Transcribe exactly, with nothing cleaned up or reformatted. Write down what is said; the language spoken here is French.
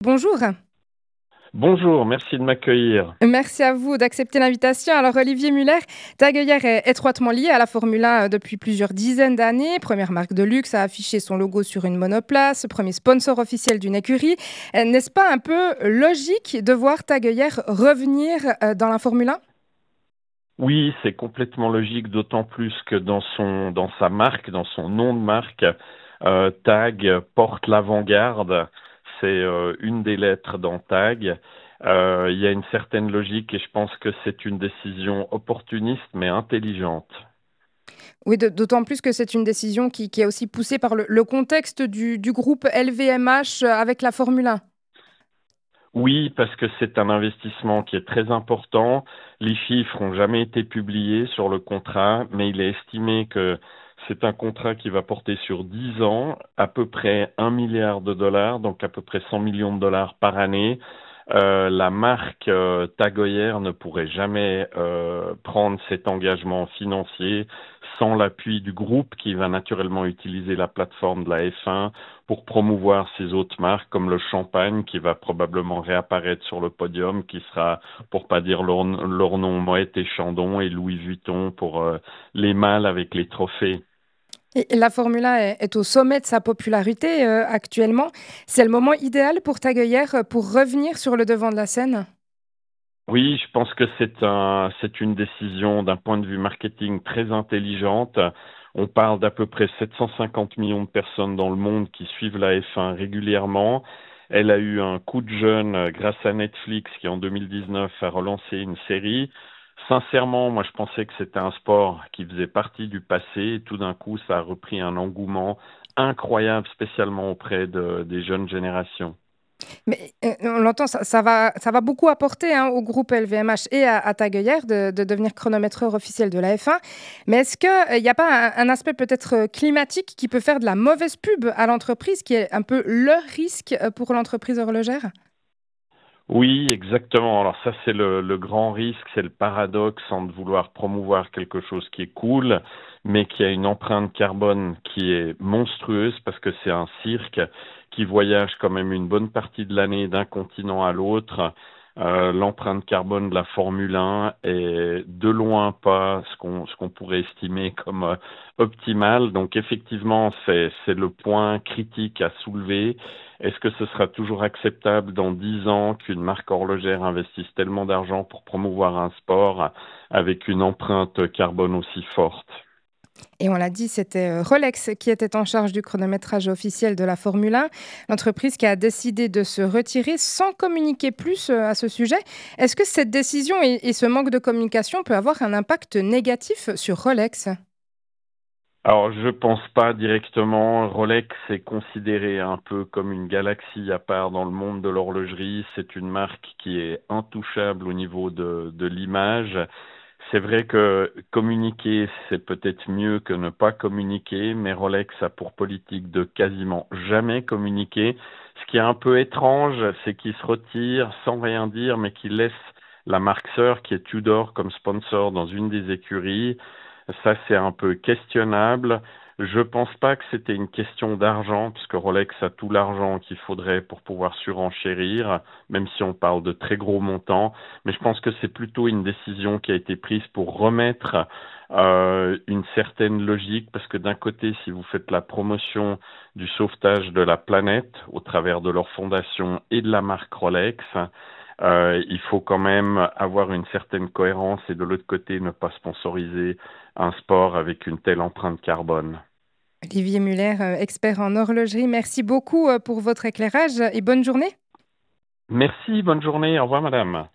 Bonjour, Bonjour, merci de m'accueillir. merci à vous d'accepter l'invitation. Alors Olivier Muller, Tag Heuer est étroitement lié à la Formule un depuis plusieurs dizaines d'années. Première marque de luxe à afficher son logo sur une monoplace, premier sponsor officiel d'une écurie. Euh, N'est-ce pas un peu logique de voir Tag Heuer revenir euh, dans la Formule un? Oui, c'est complètement logique, d'autant plus que dans son, dans sa marque, dans son nom de marque, euh, Tag porte l'avant-garde. C'est euh, une des lettres dans Tag. Euh, il y a une certaine logique et je pense que c'est une décision opportuniste mais intelligente. Oui, de- d'autant plus que c'est une décision qui, qui est aussi poussée par le, le contexte du, du groupe L V M H avec la Formule un. Oui, parce que c'est un investissement qui est très important. Les chiffres n'ont jamais été publiés sur le contrat, mais il est estimé que c'est un contrat qui va porter sur dix ans, à peu près un milliard de dollars, donc à peu près cent millions de dollars par année. Euh, la marque euh, Tag Heuer ne pourrait jamais euh, prendre cet engagement financier sans l'appui du groupe qui va naturellement utiliser la plateforme de la F un pour promouvoir ces autres marques comme le champagne qui va probablement réapparaître sur le podium, qui sera, pour pas dire leur, leur nom, Moët et Chandon et Louis Vuitton pour euh, les mâles avec les trophées. Et la Formule un est, est au sommet de sa popularité euh, actuellement. C'est le moment idéal pour Tag Heuer euh, pour revenir sur le devant de la scène. Oui, je pense que c'est un, c'est une décision d'un point de vue marketing très intelligente. On parle d'à peu près sept cent cinquante millions de personnes dans le monde qui suivent la F un régulièrement. Elle a eu un coup de jeune euh, grâce à Netflix qui en deux mille dix-neuf a relancé une série. Sincèrement, moi je pensais que c'était un sport qui faisait partie du passé et tout d'un coup ça a repris un engouement incroyable, spécialement auprès de- des jeunes générations. Mais euh, on l'entend, ça, ça va, ça va beaucoup apporter hein, au groupe L V M H et à, à Tag Heuer de, de devenir chronométreur officiel de la F un. Mais est-ce qu'il n'y a pas un, un aspect peut-être euh, climatique qui peut faire de la mauvaise pub à l'entreprise, qui est un peu le risque euh, pour l'entreprise horlogère? Oui, exactement. Alors ça, c'est le, le grand risque, c'est le paradoxe entre vouloir promouvoir quelque chose qui est cool, mais qui a une empreinte carbone qui est monstrueuse parce que c'est un cirque qui voyage quand même une bonne partie de l'année d'un continent à l'autre. Euh, l'empreinte carbone de la Formule un est de loin pas ce qu'on ce qu'on pourrait estimer comme euh, optimal. Donc effectivement, c'est c'est le point critique à soulever. Est-ce que ce sera toujours acceptable dans dix ans qu'une marque horlogère investisse tellement d'argent pour promouvoir un sport avec une empreinte carbone aussi forte? Et on l'a dit, c'était euh, Rolex qui était en charge du chronométrage officiel de la Formule un, l'entreprise qui a décidé de se retirer sans communiquer plus euh, à ce sujet. Est-ce que cette décision et, et ce manque de communication peut avoir un impact négatif sur Rolex? Alors, je pense pas directement. Rolex est considéré un peu comme une galaxie à part dans le monde de l'horlogerie. C'est une marque qui est intouchable au niveau de, de l'image. C'est vrai que communiquer, c'est peut-être mieux que ne pas communiquer, mais Rolex a pour politique de quasiment jamais communiquer. Ce qui est un peu étrange, c'est qu'il se retire sans rien dire, mais qu'il laisse la marque sœur qui est Tudor comme sponsor dans une des écuries. Ça, c'est un peu questionnable. Je pense pas que c'était une question d'argent, puisque Rolex a tout l'argent qu'il faudrait pour pouvoir surenchérir, même si on parle de très gros montants. Mais je pense que c'est plutôt une décision qui a été prise pour remettre euh, une certaine logique, parce que d'un côté, si vous faites la promotion du sauvetage de la planète au travers de leur fondation et de la marque Rolex, euh, il faut quand même avoir une certaine cohérence et de l'autre côté ne pas sponsoriser un sport avec une telle empreinte carbone. Olivier Muller, euh, expert en horlogerie, merci beaucoup euh, pour votre éclairage et bonne journée. Merci, bonne journée, au revoir madame.